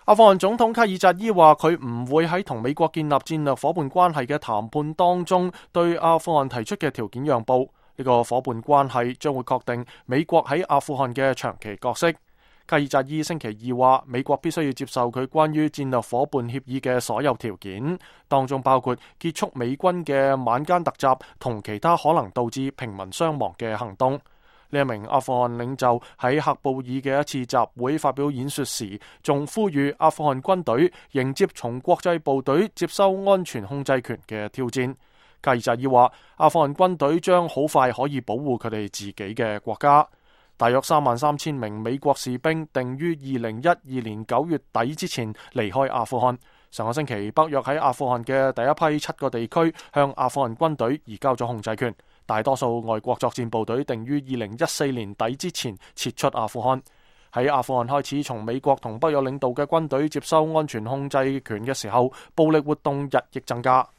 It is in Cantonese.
阿富汗總統卡爾扎伊話佢唔會喺同美國建立戰略夥伴關係嘅談判當中對阿富汗提出嘅條件讓步。呢個夥伴關係將會確定美國喺阿富汗嘅長期角色。卡爾扎伊星期二話，美國必須要接受佢關於戰略夥伴協議嘅所有條件，當中包括結束美軍嘅晚間突襲同其他可能導致平民傷亡嘅行動。呢一名阿富汗領袖喺喀布爾嘅一次集會發表演說時，仲呼籲阿富汗軍隊迎接從國際部隊接收安全控制權嘅挑戰。卡爾扎伊話，阿富汗軍隊將好快可以保護佢哋自己嘅國家。大約33000名美國士兵定於2012年9月底之前離開阿富汗。上個星期，北約喺阿富汗嘅第一批7個地區向阿富汗軍隊移交咗控制權。大多數外國作戰部隊定於2014年底之前撤出阿富汗。喺阿富汗開始從美國同北約領導嘅軍隊接收安全控制權嘅時候，暴力活動日益增加。